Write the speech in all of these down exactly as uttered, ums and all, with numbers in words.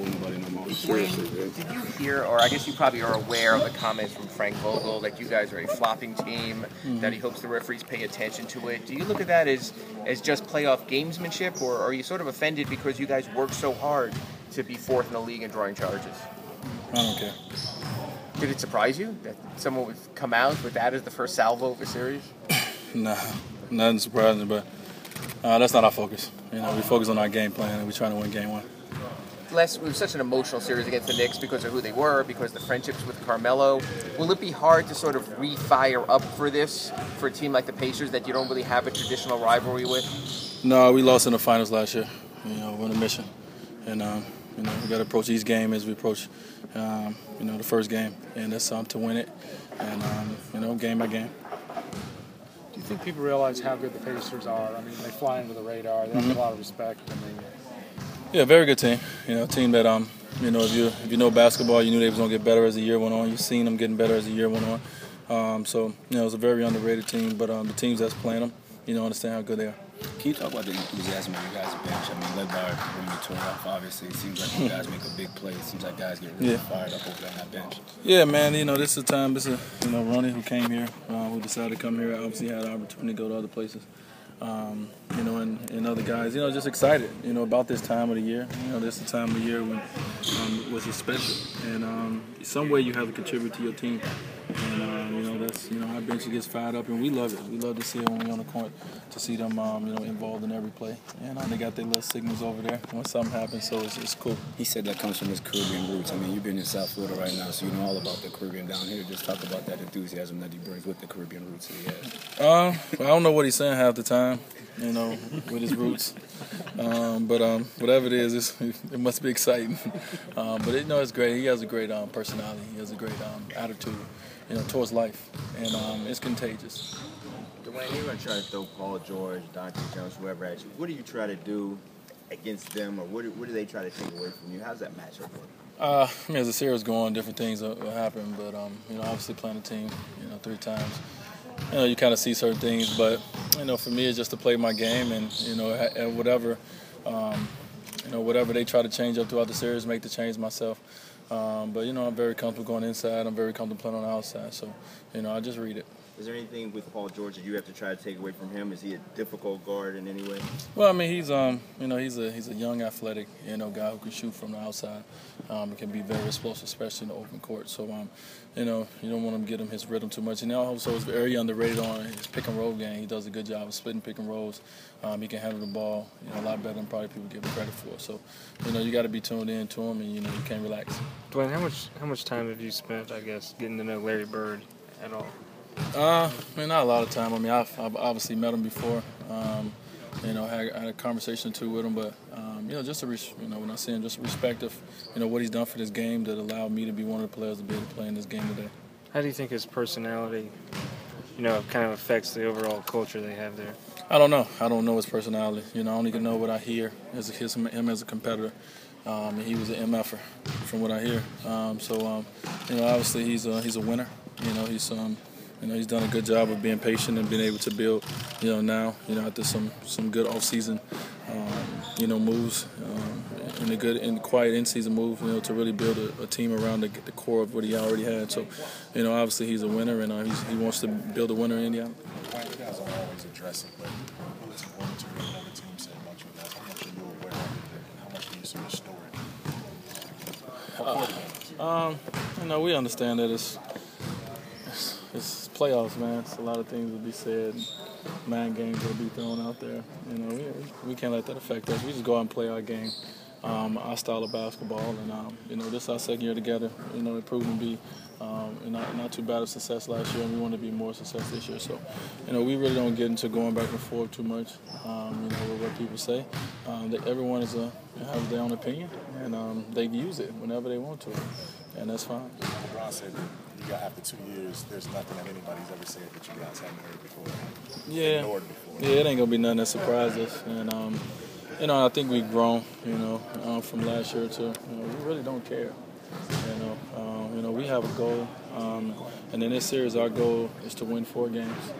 fool nobody no more. Seriously, Did you hear, or I guess you probably are aware of the comments from Frank Vogel that you guys are a flopping team, mm-hmm. that he hopes the referees pay attention to it? Do you look at that as, as just playoff gamesmanship, or are you sort of offended because you guys work so hard to be fourth in the league in drawing charges? I don't care. Did it surprise you that someone would come out with that as the first salvo of a series? Nah, nothing surprising, but uh, that's not our focus. You know, we focus on our game plan, and we're trying to win game one. Les, it was such an emotional series against the Knicks because of who they were, because of the friendships with Carmelo. Will it be hard to sort of re-fire up for this, for a team like the Pacers that you don't really have a traditional rivalry with? No, we lost in the finals last year. You know, we're on a mission. And, um, you know, we got to approach each game as we approach, um, you know, the first game. And that's um, to win it. And, um, you know, game by game. Do you think people realize how good the Pacers are? I mean, they fly under the radar. They have mm-hmm. a lot of respect. I mean, yeah, very good team. You know, team that um, you know, if you if you know basketball, you knew they was gonna get better as the year went on. You've seen them getting better as the year went on. Um, so you know, it's a very underrated team. But um, the teams that's playing them, you know, understand how good they are. Can you talk about the enthusiasm of you guys' bench? I mean, led by Remy Toroff, obviously. It seems like you guys make a big play. It seems like guys get really yeah. fired up over on that bench. Yeah, man. You know, this is a time. This is you know, Ronnie who came here, uh, who decided to come here. Obviously, had the opportunity to go to other places. Um, you know, and, and other guys, you know, just excited, you know, about this time of the year. You know, this is the time of the year when um, was special. And um, some way you have to contribute to your team. And, uh, you know, that's, you know, our bench gets fired up, and we love it. We love to see it when we're on the court, to see them, um, you know, involved in every play. And um, they got their little signals over there when something happens, so it's, it's cool. He said that comes from his Caribbean roots. I mean, you've been in South Florida right now, so you know all about the Caribbean down here. Just talk about that enthusiasm that he brings with the Caribbean roots that he has. Uh, I don't know what he's saying half the time, you know, with his roots. Um, but um, whatever it is, it's, it must be exciting. Um, but, it, you know, it's great. He has a great um, personality. He has a great um, attitude, you know, towards life. And um, it's contagious. Dwayne, you're going to try to throw Paul George, Dante Jones, whoever at you. What do you try to do against them, or what do, what do they try to take away from you? How's that matchup work? Uh, I mean, as the series go on, different things will, will happen. But, um, you know, obviously playing a team, you know, three times, you know, you kind of see certain things. But, you know, for me, it's just to play my game and, you know, and whatever, um, you know, whatever they try to change up throughout the series, make the change myself. Um, but, you know, I'm very comfortable going inside. I'm very comfortable playing on the outside. So, you know, I just read it. Is there anything with Paul George that you have to try to take away from him? Is he a difficult guard in any way? Well, I mean, he's um, you know, he's a he's a young, athletic, you know, guy who can shoot from the outside. Um, and can be very explosive, especially in the open court. So, um, you know, you don't want to get him his rhythm too much. And also, it's very underrated on his pick and roll game. He does a good job of splitting pick and rolls. Um, he can handle the ball, you know, a lot better than probably people give him credit for. So, you know, you got to be tuned in to him, and you know, you can't relax. Dwayne, how much how much time have you spent, I guess, getting to know Larry Bird at all? Uh, I mean, not a lot of time. I mean, I've, I've obviously met him before. Um, you know, had, had a conversation or two with him, but um, you know, just a res- you know, when I see him, just a respect of you know what he's done for this game that allowed me to be one of the players to be able to play in this game today. How do you think his personality, you know, kind of affects the overall culture they have there? I don't know. I don't know his personality. You know, I only can know what I hear as a, his, him as a competitor. Um, and he was an M F-er, from what I hear. Um, so, um, you know, obviously he's a, he's a winner. You know, he's um. You know, he's done a good job of being patient and being able to build, you know, now, you know, after some, some good off-season, um, you know, moves, um, and a good and quiet in-season move, you know, to really build a, a team around the, the core of what he already had. So, you know, obviously he's a winner, and uh, he's, he wants to build a winner in Indiana. Why you guys don't always address it, but what's important to you, another team say about you guys? How much are you aware of it, and how much do you see the story? Uh, um, you know, we understand that it's, it's playoffs, man. It's a lot of things will be said. Mind games will be thrown out there. You know, we, we can't let that affect us. We just go out and play our game, um, our style of basketball. And, um, you know, this is our second year together. You know, it proved to be um, not, not too bad of success last year, and we want to be more success this year. So, you know, we really don't get into going back and forth too much, um, you know, with what people say. Um, they, everyone is a, has their own opinion, and um, they use it whenever they want to. And that's fine. LeBron said you got after two years, there's nothing that anybody's ever said that you guys haven't heard before. Yeah. Ignored before. Yeah, it ain't gonna be nothing that surprises us. And um, you know, I think we've grown. You know, um, from last year to you know, we really don't care. You know, um, you know, we have a goal, um, and in this series, our goal is to win four games.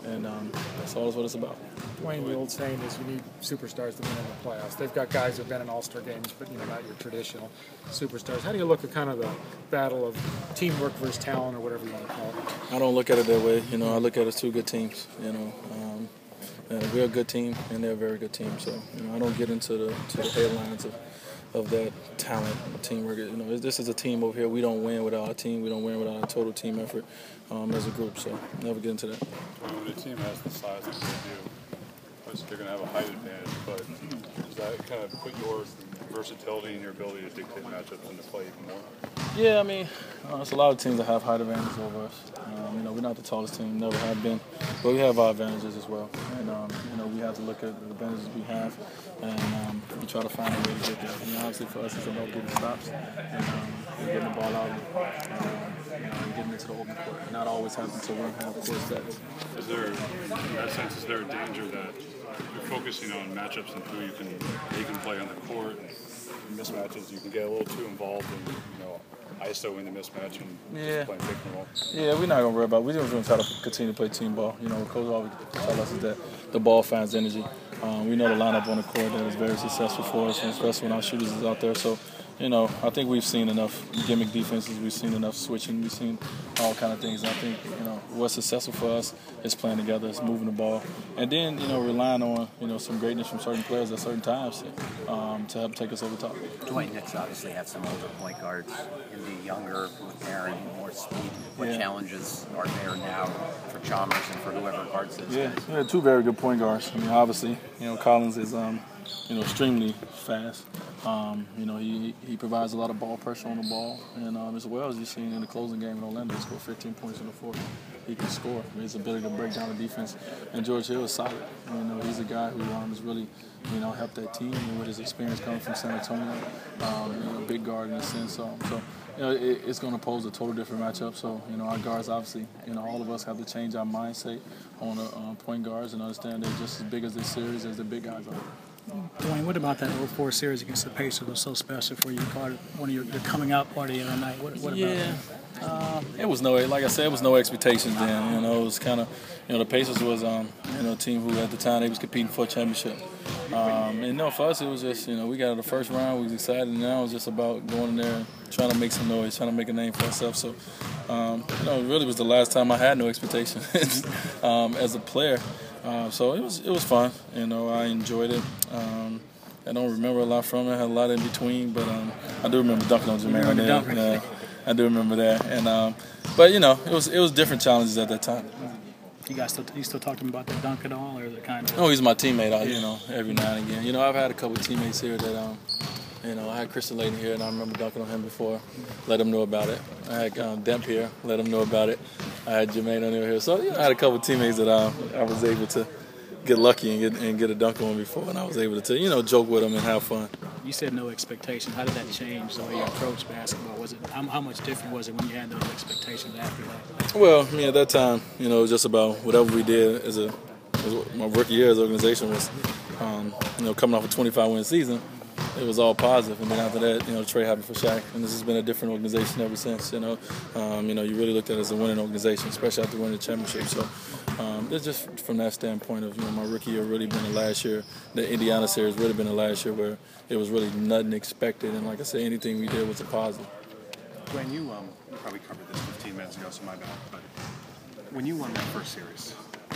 and um, that's all what it's about. Dwayne, the old saying is you need superstars to win in the playoffs. They've got guys who've been in All-Star games, but you know, not your traditional superstars. How do you look at kind of the battle of teamwork versus talent, or whatever you want to call it? I don't look at it that way. You know, I look at it as two good teams. You know, um, and we're a good team, and they're a very good team. So, you know, I don't get into the to the headlines of, of that talent, teamwork. You know, this is a team over here. We don't win without our team. We don't win without a total team effort um, as a group. So, never get into that. When a team has the size that they do, obviously they're going to have a height advantage, but does that kind of put your versatility and your ability to dictate matchups into play even more? Yeah, I mean, uh, there's a lot of teams that have height advantages over us. Um, you know, we're not the tallest team, never have been, but we have our advantages as well. And, um, you know, we have to look at the advantages we have, and um, we try to find a way to get there. I mean, obviously for us, it's about getting stops and, um, and getting the ball out and, um, you know, and getting into the open court. And not always happens to one half court sets. Is there, in that sense, is there a danger that you're focusing on matchups and who you can, you can play on the court, and mismatches, you can get a little too involved in, you know, ISOing the mismatch and yeah. just playing pick and roll? Yeah, we're not going to worry about it. We're just going to try to continue to play team ball. You know, what Coach always tells us is that the ball finds energy. Um, we know the lineup on the court that is very successful for us, especially when our shooters is out there. So, you know, I think we've seen enough gimmick defenses. We've seen enough switching. We've seen all kind of things. I think, you know, what's successful for us is playing together, is moving the ball. And then, you know, relying on, you know, some greatness from certain players at certain times um, to help take us over top. Dwayne, Knicks obviously have some older point guards. In the younger, with Aaron, more speed. What yeah. challenges are there now for Chalmers and for whoever guards those Yeah, guys? yeah, two very good point guards. I mean, obviously, you know, Collins is, um, you know, extremely fast. Um, you know, he he provides a lot of ball pressure on the ball, and um, as well as you've seen in the closing game in Orlando, he scored fifteen points in the fourth. He can score. His ability to break down the defense, and George Hill is solid. You know, he's a guy who um, has really, you know, helped that team with his experience coming from San Antonio. Um, you know, big guard in a sense. So, so you know, it, it's going to pose a total different matchup. So, you know, our guards obviously, you know, all of us have to change our mindset on the uh, point guards and understand they're just as big as this series as the big guys are. Dwayne, what about that oh four series against the Pacers was so special for you? Part of one of your, your coming out party the other night. What, what yeah. about that? Uh, it was no, like I said, it was no expectations then. You know, it was kind of, you know, the Pacers was, um, you know, a team who at the time they was competing for a championship. Um, and no, for us it was just, you know, we got to the first round, we was excited, and now it was just about going in there and trying to make some noise, trying to make a name for ourselves. So, um, you know, it really was the last time I had no expectations um, as a player. Uh, so it was it was fun. You know, I enjoyed it. Um, I don't remember a lot from it. I had a lot in between, but um, I do remember dunking on Jermaine O'Neal. Yeah, I do remember that. And um, but you know, it was it was different challenges at that time. You guys still you still talk to him about the dunk at all, or is it kind of? Oh, he's my teammate. I, you know, every now and again. You know, I've had a couple of teammates here that um, you know, I had Christian Layden here, and I remember dunking on him before. Let him know about it. I had um, Demp here. Let him know about it. I had Jermaine O'Neal here. So you know, I had a couple of teammates that I, I was able to get lucky and get and get a dunk on before, and I was able to, you know, joke with them and have fun. You said no expectations. How did that change the way you approached basketball? Was it how, how much different was it when you had those expectations after that? Well, I mean, at that time, you know, it was just about whatever we did as a as my rookie year as an organization was, um, you know, coming off a twenty-five win season. It was all positive, and then after that, you know, the trade happened for Shaq, and this has been a different organization ever since. You know, um, you know, you really looked at it as a winning organization, especially after winning the championship. So, um, it's just from that standpoint of, you know, my rookie year really been the last year. The Indiana series really been the last year where it was really nothing expected, and like I said, anything we did was a positive. Dwayne, you um, you probably covered this fifteen minutes ago, so my bad. But when you won that first series,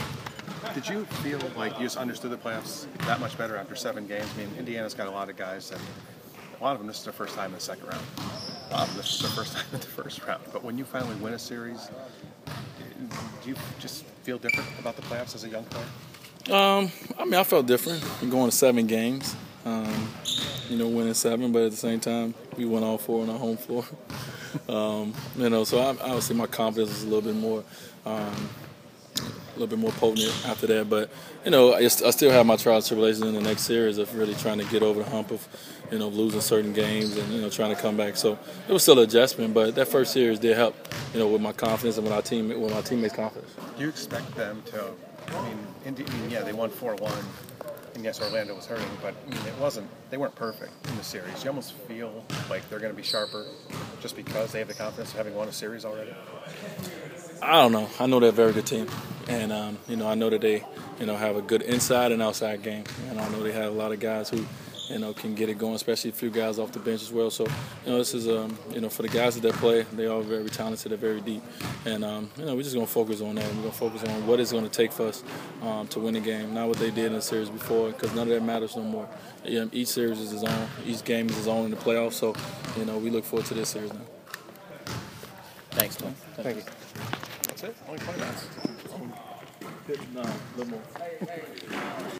did you feel like you just understood the playoffs that much better after seven games? I mean, Indiana's got a lot of guys that, a lot of them, this is their first time in the second round. A lot of them, this is their first time in the first round. But when you finally win a series, do you just feel different about the playoffs as a young player? Um, I mean, I felt different. Going to seven games, um, you know, winning seven, but at the same time, we won all four on our home floor. um, you know, so I, obviously my confidence was a little bit more. Um, a little bit more potent after that, but you know, I, I still have my trials and tribulations in the next series of really trying to get over the hump of, you know, losing certain games and, you know, trying to come back. So it was still an adjustment, but that first series did help, you know, with my confidence and with our team, with my teammates' confidence. Do you expect them to? I mean, Indi- I mean yeah, they won four one, and yes, Orlando was hurting, but I mean, it wasn't. They weren't perfect in the series. You almost feel like they're going to be sharper just because they have the confidence of having won a series already. I don't know. I know they're a very good team. And um, you know, I know that they, you know, have a good inside and outside game, and I know they have a lot of guys who, you know, can get it going, especially a few guys off the bench as well. So, you know, this is, um, you know, for the guys that they play, they are very talented, they're very deep, and um, you know, we're just gonna focus on that. We're gonna focus on what it's gonna take for us um, to win the game, not what they did in the series before, because none of that matters no more. You know, each series is its own, each game is its own in the playoffs. So, you know, we look forward to this series now. Thanks, man. Thank you. That's it. Only twenty minutes. No, a little more.